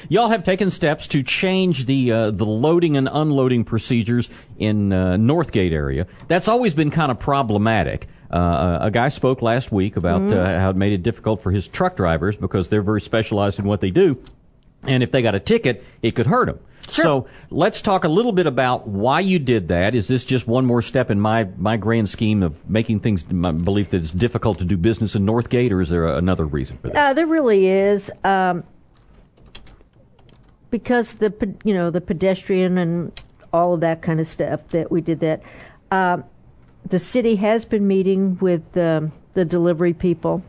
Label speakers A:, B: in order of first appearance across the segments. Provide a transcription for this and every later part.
A: y'all have taken steps to change the loading and unloading procedures in Northgate area. That's always been kind of problematic. A guy spoke last week about how it made it difficult for his truck drivers because they're very specialized in what they do, and if they got a ticket, it could hurt them.
B: Sure.
A: So let's talk a little bit about why you did that. Is this just one more step in my grand scheme of making things, my belief that it's difficult to do business in Northgate, or is there another reason for this?
B: There really is. Because the pedestrian and all of that kind of stuff that we did that. The city has been meeting with the delivery people.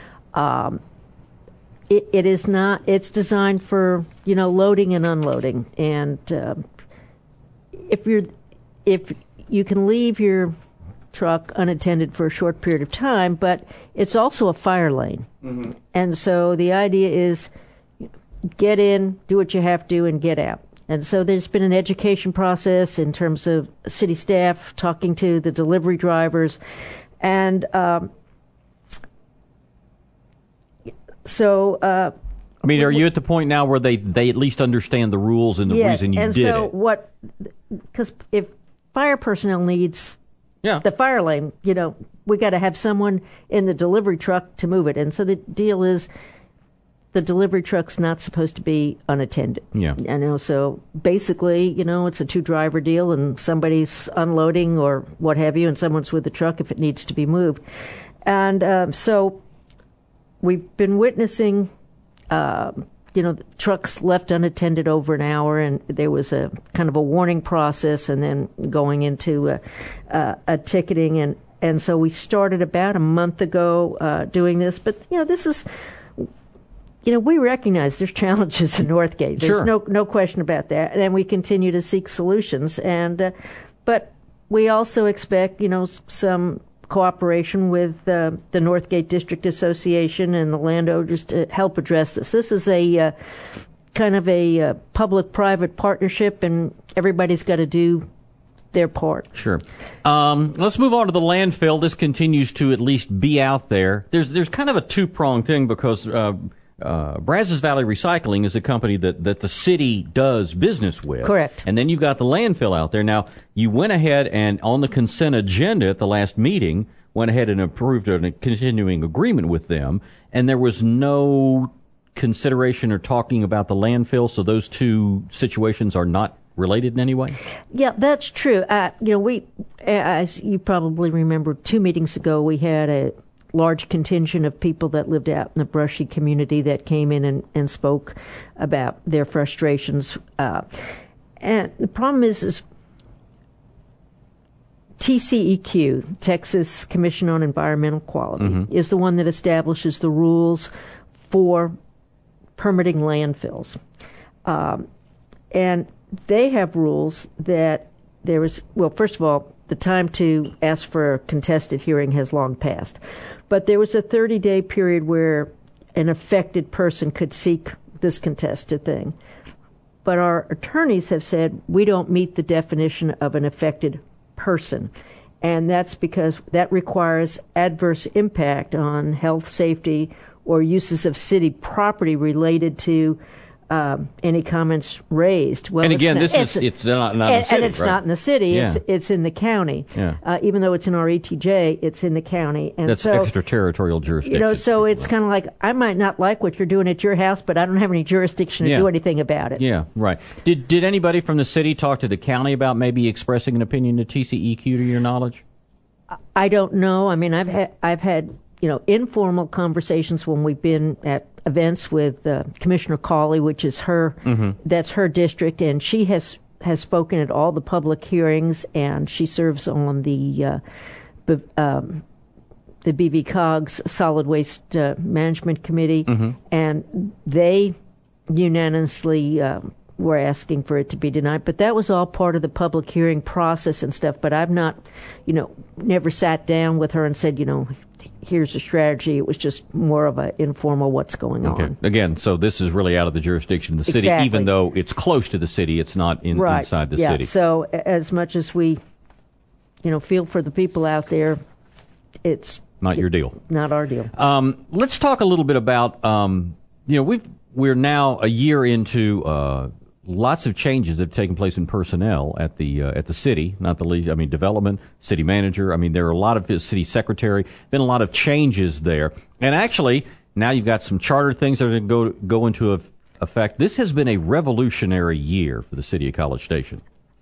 B: It is not. It's designed for loading and unloading, and if you can leave your truck unattended for a short period of time, but it's also a fire lane, and so the idea is get in, do what you have to, and get out. And so there's been an education process in terms of city staff talking to the delivery drivers, and are
A: you at the point now where they at least understand the rules and the reason you did it?
B: Yes, and so because if fire personnel needs the fire lane, we got to have someone in the delivery truck to move it. And so the deal is the delivery truck's not supposed to be unattended.
A: Yeah.
B: So basically, it's a 2-driver deal, and somebody's unloading or what have you, and someone's with the truck if it needs to be moved. And so we've been witnessing, trucks left unattended over an hour, and there was a kind of a warning process, and then going into a ticketing, and so we started about a month ago doing this. But this is, we recognize there's challenges in Northgate. There's
A: Sure.
B: no question about that, and we continue to seek solutions. And but we also expect some cooperation with the Northgate District Association and the landowners to help address this. This is a kind of a public-private partnership, and everybody's got to do their part.
A: Sure. Let's move on to the landfill. This continues to at least be out there. There's kind of a two-pronged thing because Brazos Valley Recycling is a company that the city does business with.
B: Correct.
A: And then you've got the landfill out there. Now, you went ahead and on the consent agenda at the last meeting, went ahead and approved a continuing agreement with them, and there was no consideration or talking about the landfill, so those two situations are not related in any way?
B: Yeah, that's true. We, as you probably remember, 2 meetings ago, we had a large contingent of people that lived out in the Brushy community that came in and spoke about their frustrations. And the problem is TCEQ, Texas Commission on Environmental Quality, is the one that establishes the rules for permitting landfills. And they have rules that first of all, the time to ask for a contested hearing has long passed. But there was a 30-day period where an affected person could seek this contested thing. But our attorneys have said we don't meet the definition of an affected person. And that's because that requires adverse impact on health, safety, or uses of city property related to any comments raised. Well,
A: and again, it's not in the city,
B: and it's
A: right?
B: not in the city.
A: Yeah.
B: It's in the county.
A: Yeah.
B: Even though it's in our ETJ, it's in the county. And
A: that's
B: so,
A: extraterritorial jurisdiction.
B: So it's kind of like, I might not like what you're doing at your house, but I don't have any jurisdiction to do anything about it.
A: Yeah, right. Did anybody from the city talk to the county about maybe expressing an opinion to TCEQ, to your knowledge?
B: I don't know. I mean, I've had informal conversations when we've been at events with Commissioner Cawley, which is that's her district, and she has spoken at all the public hearings, and she serves on the BVCOG's Solid Waste Management Committee, and they unanimously were asking for it to be denied. But that was all part of the public hearing process and stuff. But I've not, never sat down with her and said, here's a strategy. It was just more of an informal what's going on.
A: Again, so this is really out of the jurisdiction of the city, even though it's close to the city. It's not inside the city. So
B: as much as we, feel for the people out there, it's
A: not your deal.
B: Not our deal.
A: Let's talk a little bit about, we're now a year into lots of changes that have taken place in personnel at the city, not the least. I mean, development, city manager. I mean, there are a lot of city secretary. Been a lot of changes there, and actually now you've got some charter things that are going to go into effect. This has been a revolutionary year for the city of College Station.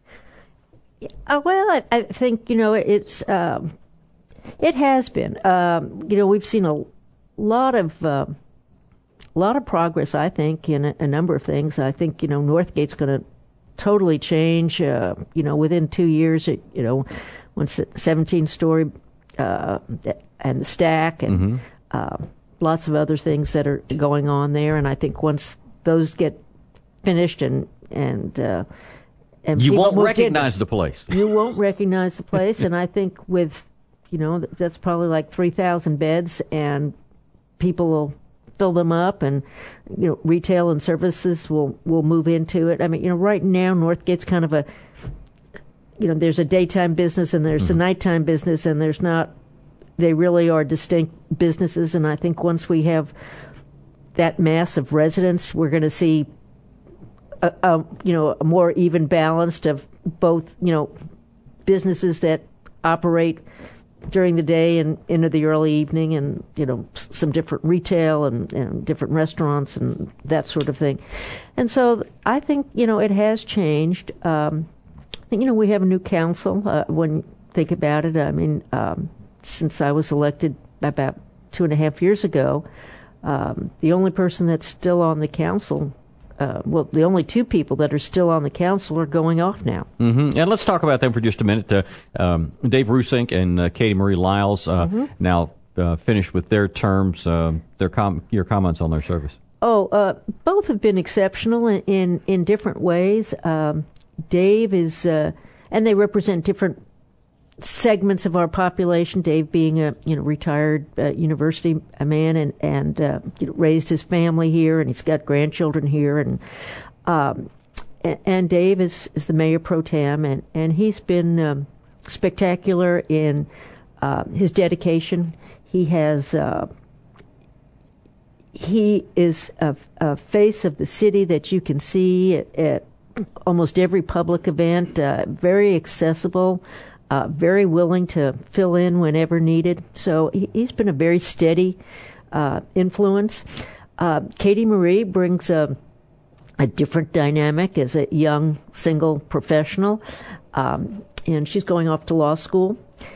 B: Well, I think it's it has been. We've seen a lot of progress, I think, in a number of things. I think, Northgate's going to totally change, within 2 years, once the 17-story and the stack and lots of other things that are going on there. And I think once those get finished and
A: you won't recognize the place.
B: You won't recognize the place. And I think with, that's probably like 3,000 beds, and people will fill them up, and retail and services will move into it. I mean, right now Northgate's kind of there's a daytime business and there's a nighttime business, and they really are distinct businesses. And I think once we have that mass of residents, we're going to see a more even balanced of both businesses that operate during the day and into the early evening, and some different retail and different restaurants and that sort of thing. And so I think it has changed. I think we have a new council. When you think about it, I mean, since I was elected about 2.5 years ago, the only person that's still on the council. The only two people that are still on the council are going off now.
A: Mm-hmm. And let's talk about them for just a minute. Dave Rusink and Katie Marie Lyles now finished with their terms. Your comments on their service?
B: Both have been exceptional in different ways. Dave is, and they represent different segments of our population. Dave being a retired university man and raised his family here, and he's got grandchildren here, and Dave is the mayor pro tem, and he's been spectacular in his dedication. He is a face of the city that you can see at almost every public event. Very accessible. Very willing to fill in whenever needed. So he's been a very steady influence. Katie Marie brings a different dynamic as a young single professional, and she's going off to law school.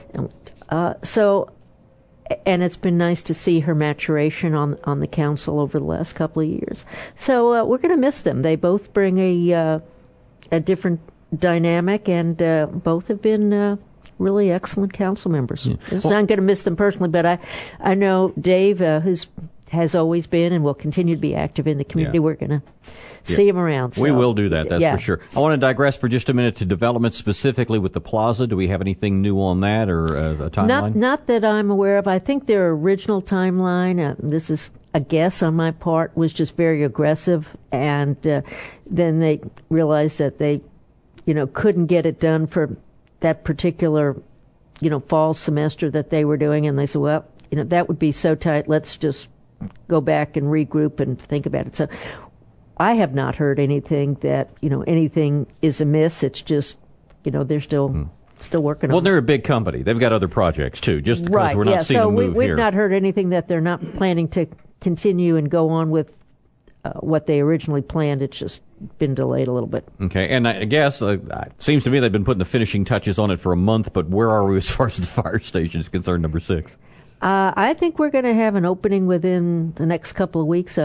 B: And it's been nice to see her maturation on the council over the last couple of years. So we're going to miss them. They both bring a different dynamic, and both have been really excellent council members. Yeah. I'm going to miss them personally, but I know Dave, has always been and will continue to be active in the community. We're going to see him around. So.
A: We will do that, that's for sure. I want to digress for just a minute to development specifically with the plaza. Do we have anything new on that, or a timeline?
B: Not that I'm aware of. I think their original timeline, this is a guess on my part, was just very aggressive, and then they realized that they couldn't get it done for that particular, fall semester that they were doing. And they said, well, that would be so tight. Let's just go back and regroup and think about it. So I have not heard anything that, anything is amiss. It's just, they're still working on it.
A: Well, they're a big company. They've got other projects too, just because we're not seeing them move
B: we've
A: here.
B: Not heard anything that they're not planning to continue and go on with what they originally planned. It's just been delayed a little bit.
A: Okay, and I guess it seems to me they've been putting the finishing touches on it for a month, but where are we as far as the fire station is concerned, number 6?
B: I think we're going to have an opening within the next couple of weeks.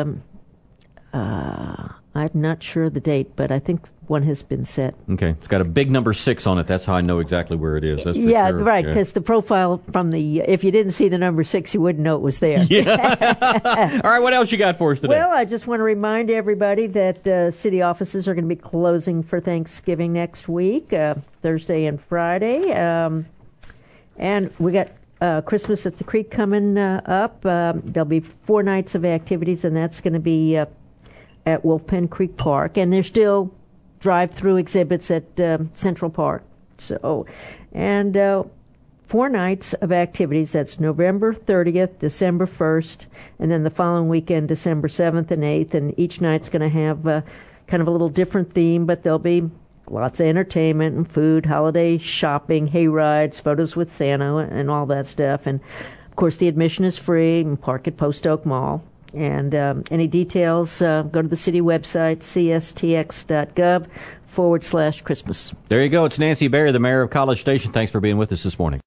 B: I'm not sure the date, but I think one has been set.
A: Okay. It's got a big number 6 on it. That's how I know exactly where it is. That's for
B: sure. Right,
A: okay.
B: Because the profile from if you didn't see the number 6, you wouldn't know it was there.
A: Yeah. All right, what else you got for us today?
B: Well, I just want to remind everybody that city offices are going to be closing for Thanksgiving next week, Thursday and Friday. And we got Christmas at the Creek coming up. There'll be 4 nights of activities, and that's going to be at Wolf Pen Creek Park. And there's still drive-through exhibits at Central Park. So, and 4 nights of activities. That's November 30th, December 1st, and then the following weekend, December 7th and 8th. And each night's going to have kind of a little different theme, but there'll be lots of entertainment and food, holiday shopping, hay rides, photos with Santa, and all that stuff. And, of course, the admission is free, and park at Post Oak Mall. And any details, go to the city website, cstx.gov/Christmas.
A: There you go. It's Nancy Berry, the mayor of College Station. Thanks for being with us this morning.